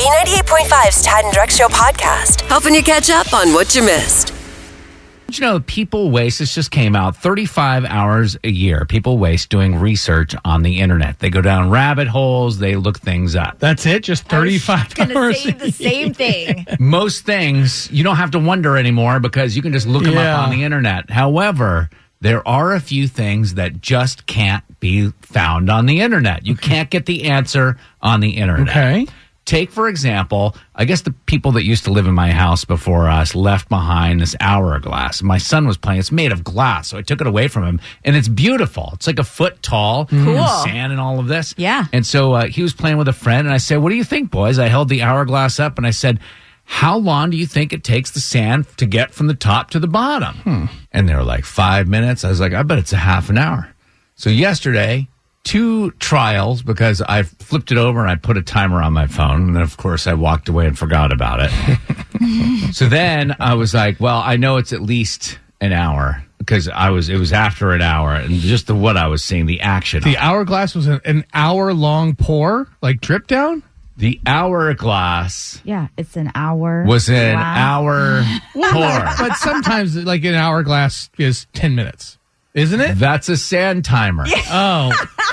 B98.5's Tad and Drex Show podcast, helping you catch up on what you missed. You know, people waste, this just came out, 35 hours a year. People waste doing research on the internet. They go down rabbit holes, they look things up. That's it? Just 35 hours? I was going to say the same thing. Most things, you don't have to wonder anymore because you can just look them up on the internet. However, there are a few things that just can't be found on the internet. You can't get the answer on the internet. Okay. Take, for example, I guess the people that used to live in my house before us left behind this hourglass. My son was playing. It's made of glass, so I took it away from him, and it's beautiful. It's like a foot tall, Cool. and sand and all of this. Yeah. And so he was playing with a friend, and I said, "What do you think, boys?" I held the hourglass up, and I said, "How long do you think it takes the sand to get from the top to the bottom?" And they were like, 5 minutes. I was like, I bet it's a half an hour. So yesterday, 2 trials, because I flipped it over and I put a timer on my phone. And then, of course, I walked away and forgot about it. So then I was like, well, I know it's at least an hour because it was after an hour. And just what I was seeing, the action. The hourglass was an hour-long pour, like drip down? The hourglass Yeah, it's an hour. was an hour pour. But sometimes, like, an hourglass is 10 minutes. Isn't it? That's a sand timer. Oh.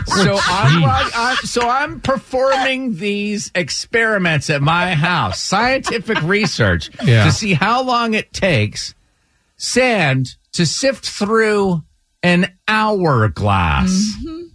So I'm performing these experiments at my house, scientific research, to see how long it takes sand to sift through an hourglass.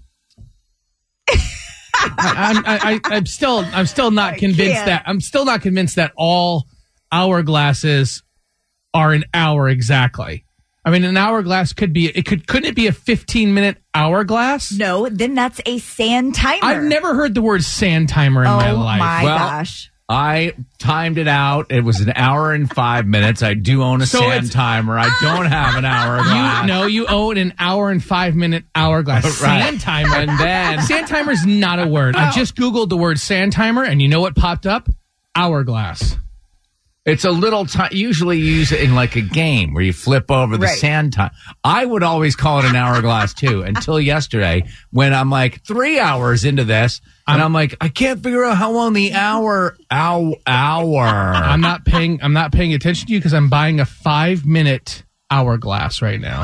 I'm still not convinced that all hourglasses are an hour exactly. I mean, an hourglass couldn't it be a 15-minute hourglass? No, then that's a sand timer. I've never heard the word sand timer in my life. Oh, my Well, gosh. I timed it out. It was an hour and 5 minutes. I do own a sand timer. I don't have an hourglass. You own an hour and 5 minute hourglass. Right. Sand timer. And then Sand timer is not a word. I just Googled the word sand timer, and you know what popped up? Hourglass. it's a little usually you use it in like a game where you flip over the sand time. I would always call it an hourglass too until yesterday when I'm like 3 hours into this and I'm like, I can't figure out how long the hour. I'm not paying attention to you because I'm buying a 5-minute hourglass right now.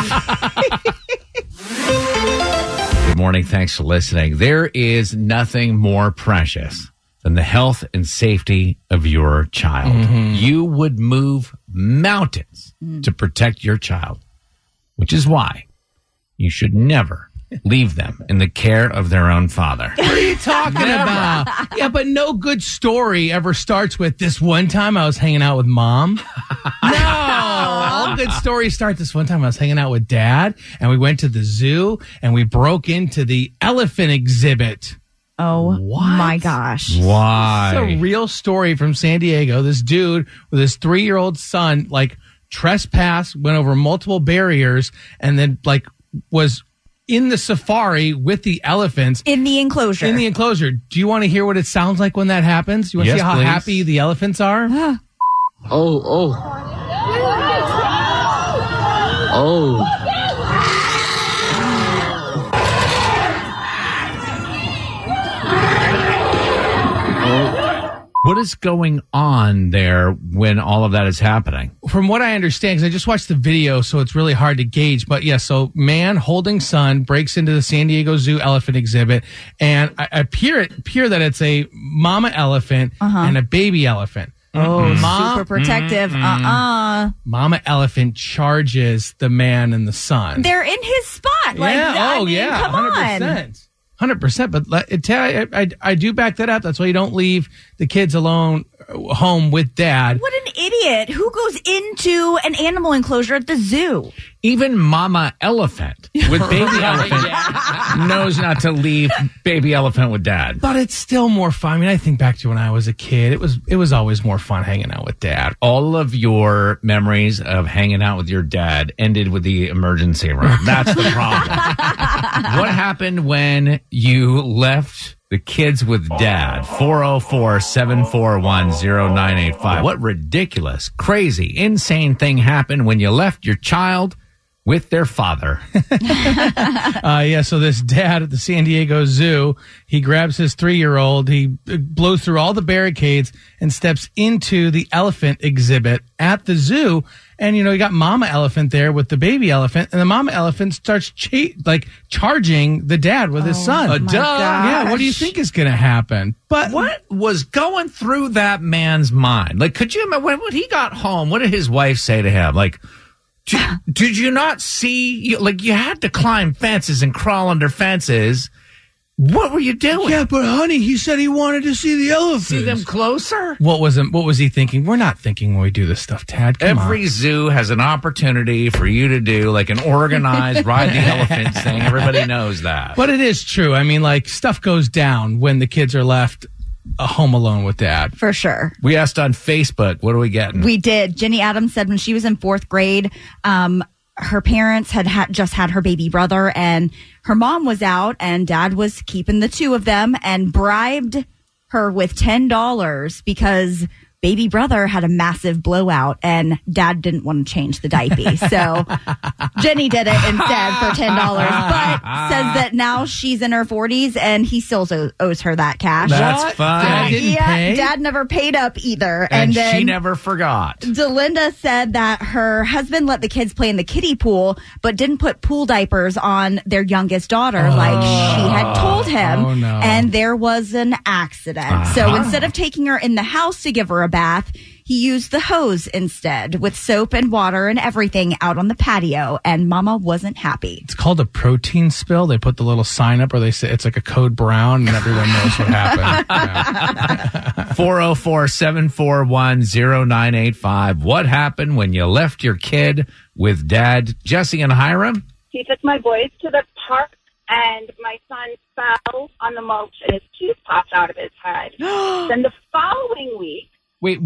Good morning. Thanks for listening. There is nothing more precious than the health and safety of your child. Mm-hmm. You would move mountains to protect your child, which is why you should never leave them in the care of their own father. What are you talking about? Yeah, but no good story ever starts with this one time I was hanging out with mom. No, all good stories start this one time I was hanging out with dad and we went to the zoo and we broke into the elephant exhibit. Oh, my gosh. Why? It's a real story from San Diego. This dude with his 3-year-old son, like, trespassed, went over multiple barriers, and then, like, was in the safari with the elephants. In the enclosure. Do you want to hear what it sounds like when that happens? You want to see how happy the elephants are? What is going on there when all of that is happening? From what I understand, because I just watched the video, so it's really hard to gauge. But yeah, so man holding son breaks into the San Diego Zoo elephant exhibit, and I appear that it's a mama elephant and a baby elephant. Oh, super protective. Mama elephant charges the man and the son. They're in his spot. Like, yeah. I mean, come 100%. on. 100%, but I do back that up. That's why you don't leave the kids alone home with dad. What an idiot. Who goes into an animal enclosure at the zoo? Even mama elephant with baby elephant knows not to leave baby elephant with dad. But it's still more fun. I mean, I think back to when I was a kid. It was always more fun hanging out with dad. All of your memories of hanging out with your dad ended with the emergency room. That's the problem. What happened when you left the kids with dad? 404-741-0985. What ridiculous, crazy, insane thing happened when you left your child with their father. So this dad at the San Diego Zoo, he grabs his 3-year-old, he blows through all the barricades and steps into the elephant exhibit at the zoo. And, you got mama elephant there with the baby elephant, and the mama elephant starts charging the dad with his son. Duh. Yeah, what do you think is going to happen? But What was going through that man's mind? Like, could you imagine when he got home, what did his wife say to him? Like, did you not see, you had to climb fences and crawl under fences. What were you doing? Yeah, but honey, he said he wanted to see the elephants. See them closer? What was he thinking? We're not thinking when we do this stuff, Tad. Come Every on. zoo has an opportunity for you to do like an organized ride the elephants thing. Everybody knows that. But it is true. I mean, stuff goes down when the kids are left home alone with dad. For sure. We asked on Facebook, what are we getting? We did. Jenny Adams said when she was in 4th grade, her parents had just had her baby brother, and her mom was out and dad was keeping the 2 of them and bribed her with $10 because baby brother had a massive blowout and dad didn't want to change the diaper. So Jenny did it instead for $10, but says that now she's in her 40s and he still owes her that cash. That's fun. Dad didn't pay? Dad never paid up either. And then she never forgot. Delinda said that her husband let the kids play in the kiddie pool, but didn't put pool diapers on their youngest daughter like she had told him. Oh, no. And there was an accident. So instead of taking her in the house to give her a bath, he used the hose instead with soap and water and everything out on the patio, and Mama wasn't happy. It's called a protein spill. They put the little sign up where they say it's like a code brown and everyone knows what happened. Yeah. 404-741-0985. What happened when you left your kid with Dad? Jesse and Hiram? He took my boys to the park, and my son fell on the mulch, and his tooth popped out of his head. Then the following week, Wait.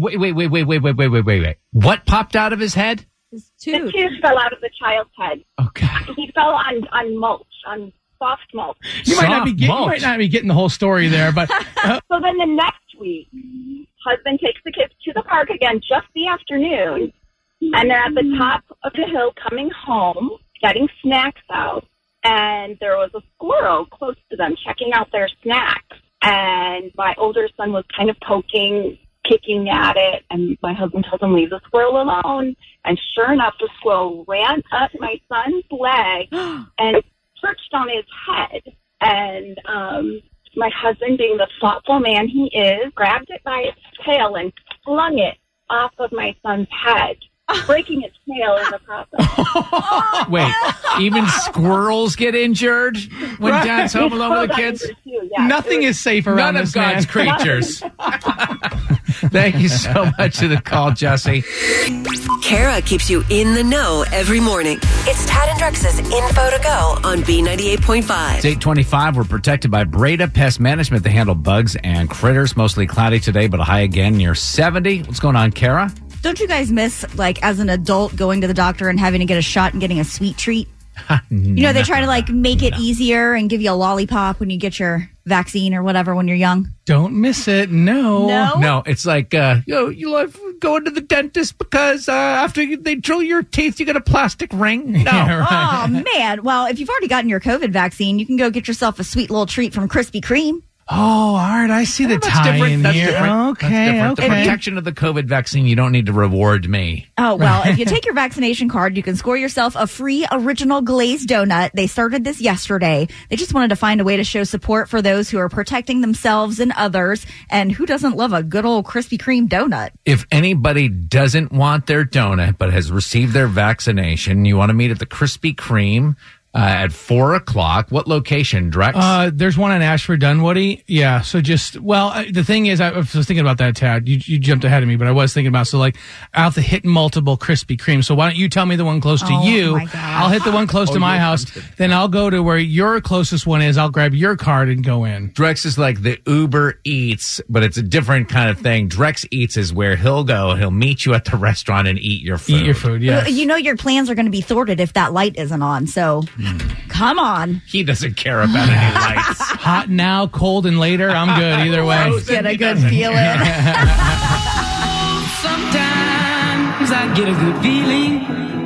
What popped out of his head? His the tooth. tooth fell out of the child's head. Okay. He fell on mulch, on soft mulch. You might not be Mulch. getting the whole story there, but So then the next week, husband takes the kids to the park again just the afternoon, and they're at the top of the hill coming home, getting snacks out, and there was a squirrel close to them checking out their snacks. And my older son was kind of kicking at it, and my husband told him, leave the squirrel alone. And sure enough, the squirrel ran up my son's leg and perched on his head. And my husband, being the thoughtful man he is, grabbed it by its tail and flung it off of my son's head, breaking its tail in the process. Wait, even squirrels get injured when Dad's home alone with the kids? Too, yeah. nothing is safe around None of this man. God's creatures. Thank you so much for the call, Jesse. Kara keeps you in the know every morning. It's Tad and Drex's Info to Go on B98.5. It's 8:25. We're protected by Breda Pest Management. They handle bugs and critters. Mostly cloudy today, but a high again near 70. What's going on, Kara? Don't you guys miss, as an adult, going to the doctor and having to get a shot and getting a sweet treat? They try to, make it easier and give you a lollipop when you get your vaccine or whatever when you're young. Don't miss it. No. No, it's like, you love going to the dentist because after they drill your teeth, you get a plastic ring. No. Yeah, right. Oh, man. Well, if you've already gotten your COVID vaccine, you can go get yourself a sweet little treat from Krispy Kreme. Oh, all right. I see the That's tie different. in That's here. different. Okay, That's different. The okay. protection of the COVID vaccine, you don't need to reward me. Oh, well, if you take your vaccination card, you can score yourself a free original glazed donut. They started this yesterday. They just wanted to find a way to show support for those who are protecting themselves and others. And who doesn't love a good old Krispy Kreme donut? If anybody doesn't want their donut but has received their vaccination, you want to meet at the Krispy Kreme at 4:00. What location, Drex? There's one on Ashford Dunwoody. Yeah. So the thing is, I was thinking about that, Tad. You jumped ahead of me, but I was thinking about, I'll have to hit multiple Krispy Kreme. So why don't you tell me the one close to you? My God. I'll hit the one close to my house. Then I'll go to where your closest one is. I'll grab your card and go in. Drex is like the Uber Eats, but it's a different kind of thing. Drex Eats is where he'll go and he'll meet you at the restaurant and eat your food. Eat your food, yeah. Your plans are going to be thwarted if that light isn't on. So come on. He doesn't care about any lights. Hot now, cold and later. I'm good either way. Get a good feeling. Sometimes I get a good feeling.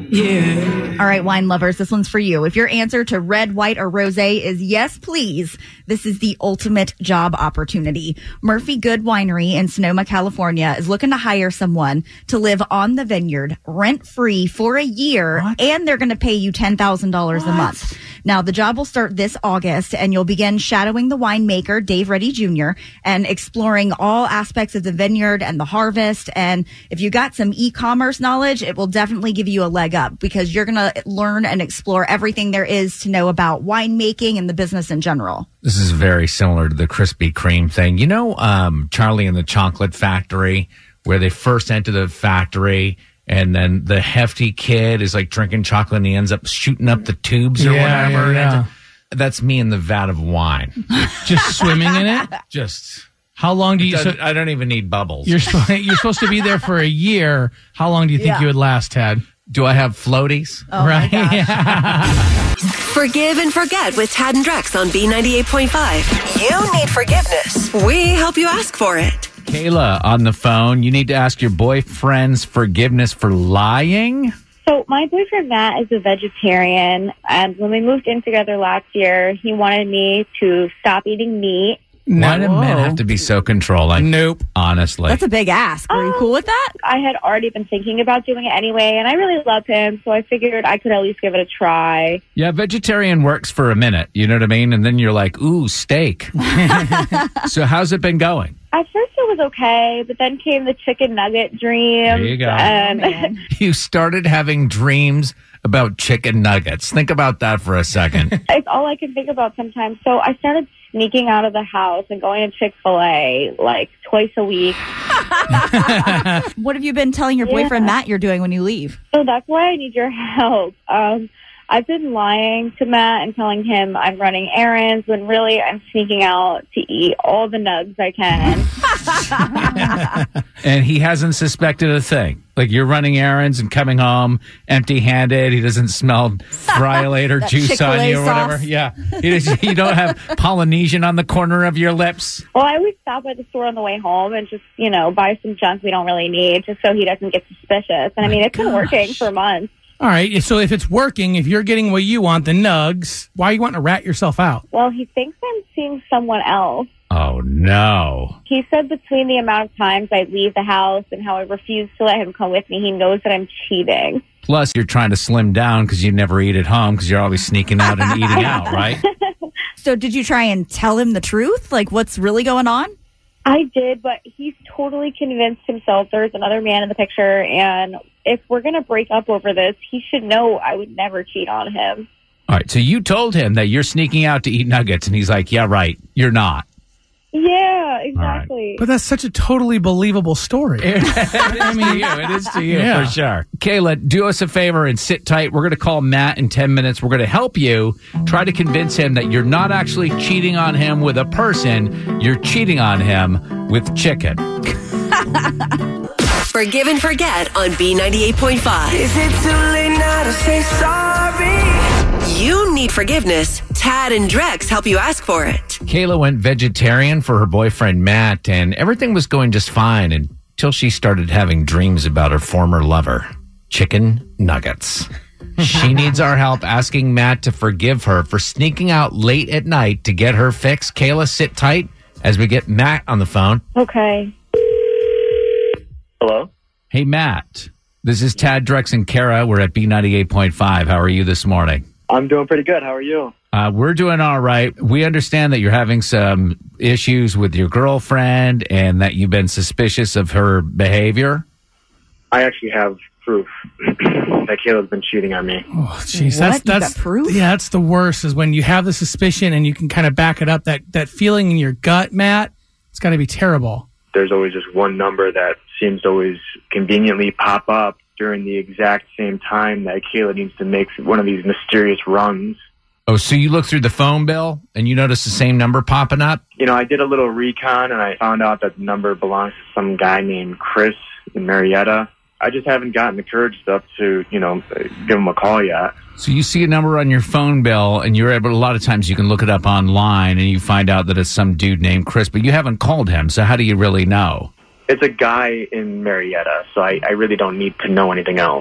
All right, wine lovers, this one's for you. If your answer to red, white, or rosé is yes, please, this is the ultimate job opportunity. Murphy Good Winery in Sonoma, California is looking to hire someone to live on the vineyard rent-free for a year, and they're going to pay you $10,000 a month. Now, the job will start this August, and you'll begin shadowing the winemaker, Dave Reddy Jr., and exploring all aspects of the vineyard and the harvest. And if you got some e-commerce knowledge, it will definitely give you a leg up because you're going to learn and explore everything there is to know about winemaking and the business in general. This is very similar to the Krispy Kreme thing. You know, Charlie and the Chocolate Factory, where they first enter the factory and then the hefty kid is like drinking chocolate and he ends up shooting up the tubes or whatever. Yeah. That's me in the vat of wine. Just swimming in it? Just... How long do you... I don't even need bubbles. You're supposed to be there for a year. How long do you think you would last, Tad? Do I have floaties? Oh, right? my gosh. Forgive and forget with Tad and Drex on B98.5. You need forgiveness. We help you ask for it. Kayla on the phone. You need to ask your boyfriend's forgiveness for lying. So my boyfriend, Matt, is a vegetarian. And when we moved in together last year, he wanted me to stop eating meat. Why do men have to be so controlling? Nope. Honestly. That's a big ask. Were you cool with that? I had already been thinking about doing it anyway, and I really love him, so I figured I could at least give it a try. Yeah, vegetarian works for a minute. You know what I mean? And then you're like, ooh, steak. So how's it been going? At first it was okay, but then came the chicken nugget dream. There you go. And You started having dreams about chicken nuggets. Think about that for a second. it's all I can think about sometimes. So I started sneaking out of the house and going to Chick-fil-A like twice a week. What have you been telling your boyfriend, Matt, you're doing when you leave? So that's why I need your help. I've been lying to Matt and telling him I'm running errands when really I'm sneaking out to eat all the nugs I can. And he hasn't suspected a thing. Like you're running errands and coming home empty-handed. He doesn't smell Friolator juice Chick-fil-A on you or whatever. sauce. Yeah. You don't have Polynesian on the corner of your lips. Well, I always stop at the store on the way home and just, buy some junk we don't really need just so he doesn't get suspicious. And I mean, it's been working for months. All right, so if it's working, if you're getting what you want, the nugs, why are you wanting to rat yourself out? Well, he thinks I'm seeing someone else. Oh, no. He said between the amount of times I leave the house and how I refuse to let him come with me, he knows that I'm cheating. Plus, you're trying to slim down because you never eat at home because you're always sneaking out and eating out, right? So did you try and tell him the truth? Like what's really going on? I did, but he's totally convinced himself there's another man in the picture, and if we're going to break up over this, he should know I would never cheat on him. All right, so you told him that you're sneaking out to eat nuggets, and he's like, yeah, right, you're not. Yeah, exactly. But that's such a totally believable story. It is to you, Yeah. for sure. Kayla, do us a favor and sit tight. We're going to call Matt in 10 minutes. We're going to help you try to convince him that you're not actually cheating on him with a person. You're cheating on him with chicken. Forgive and forget on B98.5. Is it too late now to say sorry? You need forgiveness. Tad and Drex help you ask for it. Kayla went vegetarian for her boyfriend, Matt, and everything was going just fine until she started having dreams about her former lover, chicken nuggets. She needs our help asking Matt to forgive her for sneaking out late at night to get her fix. Kayla, sit tight as we get Matt on the phone. Okay. Hello? Hey, Matt. This is Tad, Drex, and Kara. We're at B98.5. How are you this morning? I'm doing pretty good. How are you? We're doing all right. We understand that you're having some issues with your girlfriend and that you've been suspicious of her behavior. I actually have proof that Kayla's been cheating on me. Oh, jeez, What? You that's got proof? Yeah, that's the worst. Is when you have the suspicion and you can kind of back it up. That feeling in your gut, Matt, it's got to be terrible. There's always just one number that seems to always conveniently pop up during the exact same time that Kayla needs to make one of these mysterious runs. Oh, so you look through the phone bill and you notice the same number popping up? I did a little recon and I found out that the number belongs to some guy named Chris in Marietta. I just haven't gotten the courage up to, give him a call yet. So you see a number on your phone bill and you're able, a lot of times you can look it up online and you find out that it's some dude named Chris, but you haven't called him. So how do you really know? It's a guy in Marietta, so I really don't need to know anything else.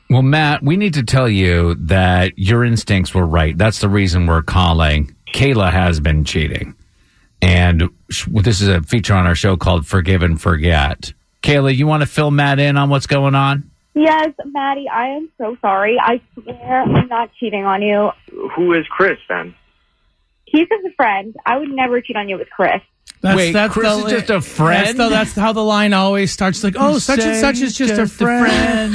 Well, Matt, we need to tell you that your instincts were right. That's the reason we're calling. Kayla has been cheating. And this is a feature on our show called Forgive and Forget. Kayla, you want to fill Matt in on what's going on? Yes, Maddie, I am so sorry. I swear I'm not cheating on you. Who is Chris then? He's just a friend. I would never cheat on you with Chris. Wait, Chris is just a friend? That's how the line always starts. Like, oh, such and such is just a friend.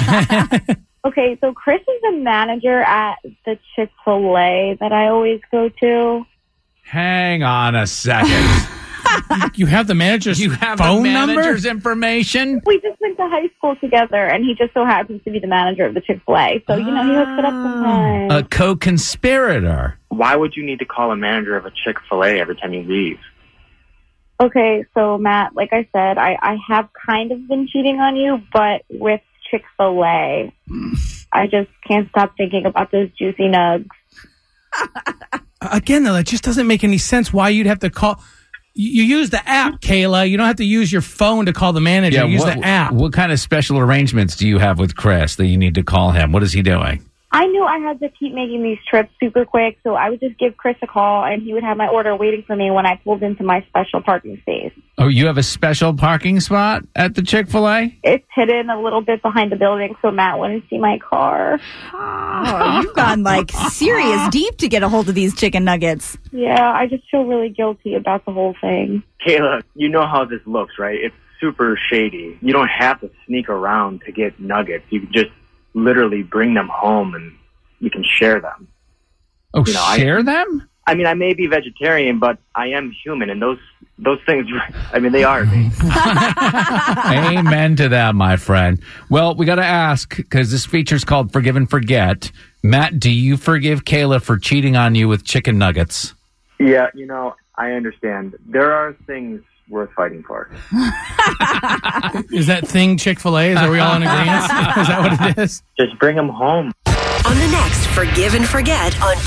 Okay, so Chris is the manager at the Chick-fil-A that I always go to. Hang on a second. You have the manager's phone manager's number? information? We just went to high school together, and he just so happens to be the manager of the Chick-fil-A. So, he hooks it up sometimes. A co-conspirator. Why would you need to call a manager of a Chick-fil-A every time you leave? Okay, so Matt, like I said, I have kind of been cheating on you, but with Chick-fil-A, I just can't stop thinking about those juicy nugs. Again, though, that just doesn't make any sense why you'd have to call. You use the app, Kayla. You don't have to use your phone to call the manager. Use the app. What kind of special arrangements do you have with Chris that you need to call him? What is he doing? I knew I had to keep making these trips super quick, so I would just give Chris a call, and he would have my order waiting for me when I pulled into my special parking space. Oh, you have a special parking spot at the Chick-fil-A? It's hidden a little bit behind the building, so Matt wouldn't see my car. Oh, you've gone like serious deep to get a hold of these chicken nuggets. Yeah, I just feel really guilty about the whole thing. Kayla, you know how this looks, right? It's super shady. You don't have to sneak around to get nuggets. You can just literally bring them home and you can share them. Oh, share them? I mean, I may be vegetarian, but I am human, and those things, I mean, they are me. Amen to that, my friend. Well, we got to ask, because this feature's called Forgive and Forget. Matt, do you forgive Kayla for cheating on you with chicken nuggets? Yeah, I understand. There are things worth fighting for. Is that thing Chick-fil-A? Are we all in agreement? Is that what it is? Just bring them home. On the next Forgive and Forget on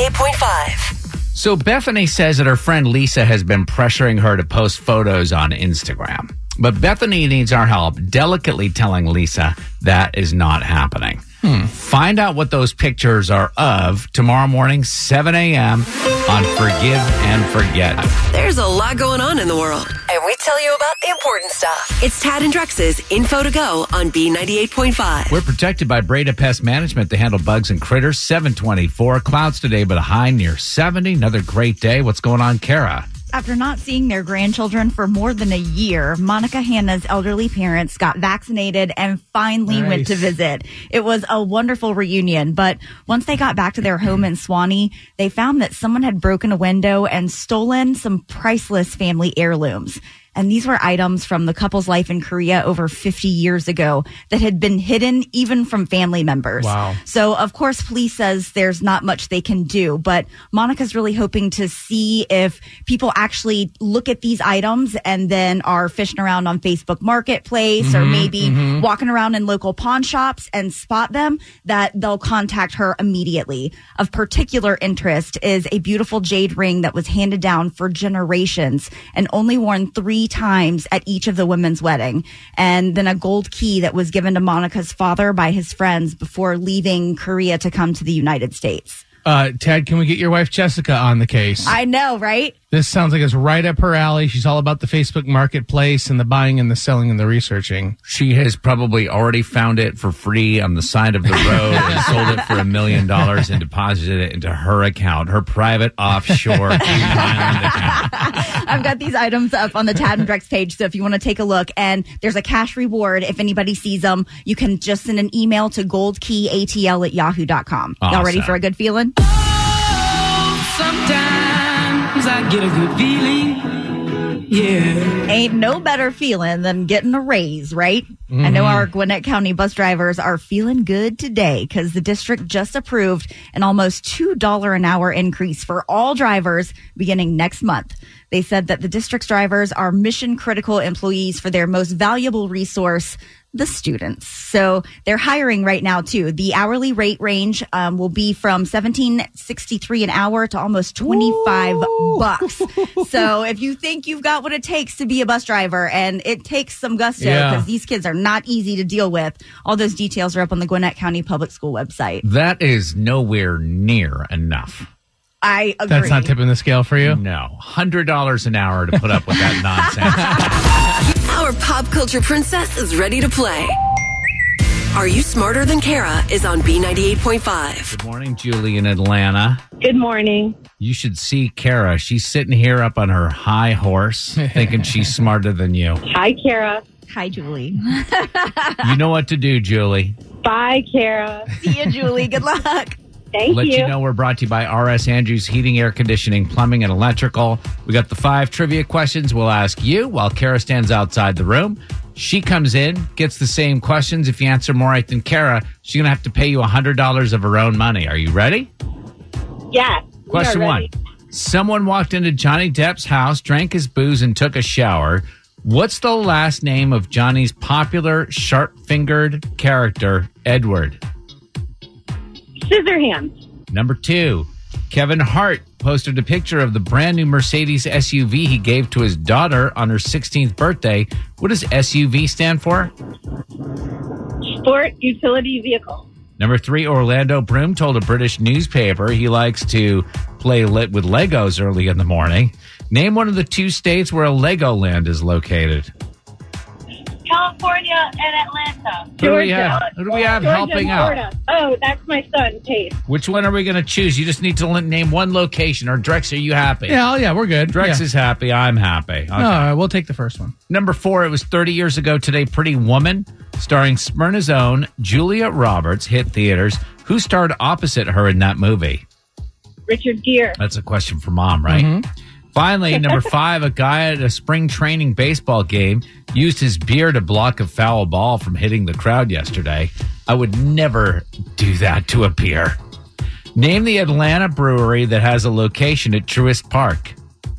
B98.5. So Bethany says that her friend Lisa has been pressuring her to post photos on Instagram. But Bethany needs our help delicately telling Lisa that is not happening. Find out what those pictures are of tomorrow morning, 7 a.m. on Forgive and Forget. There's a lot going on in the world, and we tell you about the important stuff. It's Tad and Drex's Info to Go on B98.5. We're protected by Breda Pest Management. They handle bugs and critters. 724. Clouds today, but a high near 70. Another great day. What's going on, Kara? After not seeing their grandchildren for more than a year, Monica Hanna's elderly parents got vaccinated and finally went to visit. It was a wonderful reunion, but once they got back to their home in Swanee, they found that someone had broken a window and stolen some priceless family heirlooms. And these were items from the couple's life in Korea over 50 years ago that had been hidden even from family members. Wow. So, of course, police says there's not much they can do, but Monica's really hoping to see if people actually look at these items and then are fishing around on Facebook Marketplace or maybe walking around in local pawn shops and spot them, that they'll contact her immediately. Of particular interest is a beautiful jade ring that was handed down for generations and only worn 3 times at each of the women's wedding, and then a gold key that was given to Monica's father by his friends before leaving Korea to come to the United States. Ted, can we get your wife Jessica on the case? I know, right? This sounds like it's right up her alley. She's all about the Facebook Marketplace and the buying and the selling and the researching. She has probably already found it for free on the side of the road and sold it for $1 million and deposited it into her account, her private offshore island account. I've got these items up on the Tad and Drex page, so if you want to take a look, and there's a cash reward if anybody sees them. You can just send an email to goldkeyatl@yahoo.com. Awesome. Y'all ready for a good feeling? Sometimes I get a good feeling. Yeah. Ain't no better feeling than getting a raise, right? I know our Gwinnett County bus drivers are feeling good today because the district just approved an almost $2 an hour increase for all drivers beginning next month. They said that the district's drivers are mission critical employees for their most valuable resource, the students. So they're hiring right now too. The hourly rate range will be from $17.63 an hour to almost $25. So if you think you've got what it takes to be a bus driver, and it takes some gusto because these kids are not easy to deal with, all those details are up on the Gwinnett County Public School website. That is nowhere near enough. I agree. That's not tipping the scale for you? No. $100 an hour to put up with that nonsense. Our pop culture princess is ready to play. Are You Smarter Than Kara is on B98.5. Good morning, Julie in Atlanta. Good morning. You should see Kara. She's sitting here up on her high horse thinking she's smarter than you. Hi, Kara. Hi, Julie. You know what to do, Julie. Bye, Kara. See you, Julie. Good luck. Thank Let you. you know we're brought to you by RS Andrews Heating, Air Conditioning, Plumbing, and Electrical. We got the 5 trivia questions we'll ask you while Kara stands outside the room. She comes in, gets the same questions. If you answer more right than Kara, she's going to have to pay you $100 of her own money. Are you ready? Yes. we Question are 1. ready. Someone walked into Johnny Depp's house, drank his booze, and took a shower. What's the last name of Johnny's popular sharp-fingered character, Edward? Scissorhands. Number 2, Kevin Hart posted a picture of the brand new Mercedes SUV he gave to his daughter on her 16th birthday. What does SUV stand for? Sport utility vehicle. Number 3, Orlando Bloom told a British newspaper he likes to play with Legos early in the morning. Name one of the 2 states where a Legoland is located. California and Atlanta. Who do we have? Who do we have Georgia helping and out? Florida. Oh, that's my son, Pace. Which one are we going to choose? You just need to name one location. Or Drex, are you happy? Yeah, we're good. Drex is happy. I'm happy. Okay. All right, we'll take the first one. Number 4, it was 30 years ago today. Pretty Woman, starring Smyrna's own Julia Roberts, hit theaters. Who starred opposite her in that movie? Richard Gere. That's a question for Mom, right? Mm-hmm. Finally, number 5, a guy at a spring training baseball game used his beer to block a foul ball from hitting the crowd yesterday. I would never do that to a beer. Name the Atlanta brewery that has a location at Truist Park.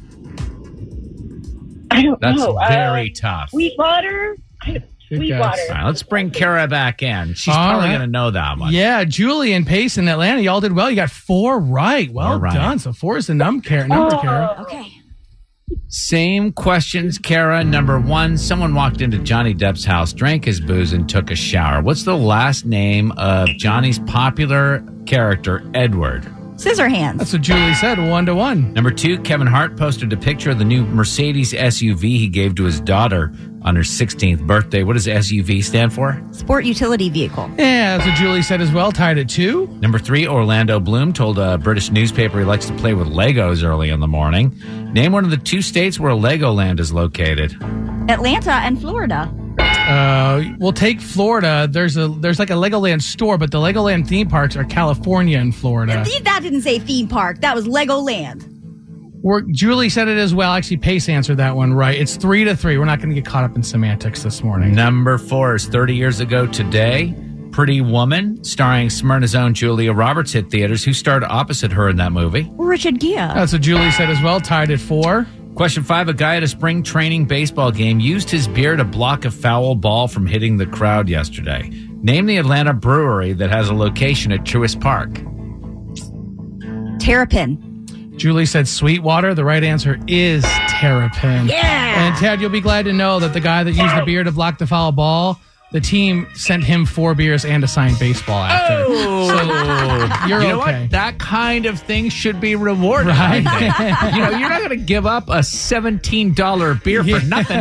I don't That's know. very tough. Sweetwater. Sweetwater. All right, let's bring Kara back in. She's All probably right. going to know that one. Yeah, Julie and Pace in Atlanta, y'all did well. You got 4 right. Well 4 right. done. So 4 is the number, Kara. Okay. Same questions, Kara. Number 1, someone walked into Johnny Depp's house, drank his booze, and took a shower. What's the last name of Johnny's popular character, Edward? Scissorhands. That's what Julie said, 1-1. Number 2, Kevin Hart posted a picture of the new Mercedes SUV he gave to his daughter on her 16th birthday. What does SUV stand for? Sport utility vehicle. Yeah, that's what Julie said as well, tied at 2. Number 3, Orlando Bloom told a British newspaper he likes to play with Legos early in the morning. Name one of the 2 states where Legoland is located. Atlanta and Florida. We'll take Florida. There's like a Legoland store, but the Legoland theme parks are California and Florida. That didn't say theme park. That was Legoland. Julie said it as well. Actually, Pace answered that one right. It's 3-3. We're not going to get caught up in semantics this morning. Number 4 is 30 years ago today. Pretty Woman, starring Smyrna's own Julia Roberts, hit theaters. Who starred opposite her in that movie? Richard Gere. That's what Julie said as well, tied at 4. Question 5, a guy at a spring training baseball game used his beer to block a foul ball from hitting the crowd yesterday. Name the Atlanta brewery that has a location at Truist Park. Terrapin. Julie said Sweetwater. The right answer is Terrapin. Yeah. And Ted, you'll be glad to know that the guy that used the beer to block the foul ball, the team sent him 4 beers and a signed baseball after. Oh, So you're you know okay. what? That kind of thing should be rewarded. Right? I think. You're not going to give up a $17 beer for nothing.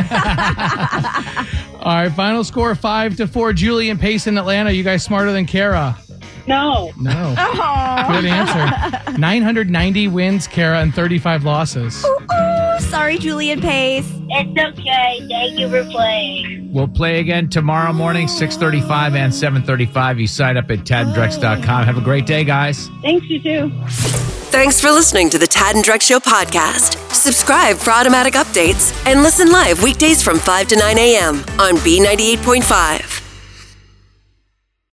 All right, final score 5-4. Julie and Pace in Atlanta. You guys smarter than Kara? No. No. Good answer. 990 wins, Kara, and 35 losses. Ooh, sorry, Julian Pace. It's okay. Thank you for playing. We'll play again tomorrow morning, 6:35 and 7:35. You sign up at taddandrex.com. Have a great day, guys. Thanks, you too. Thanks for listening to the Tad and Drex Show podcast. Subscribe for automatic updates and listen live weekdays from 5 to 9 a.m. on B98.5.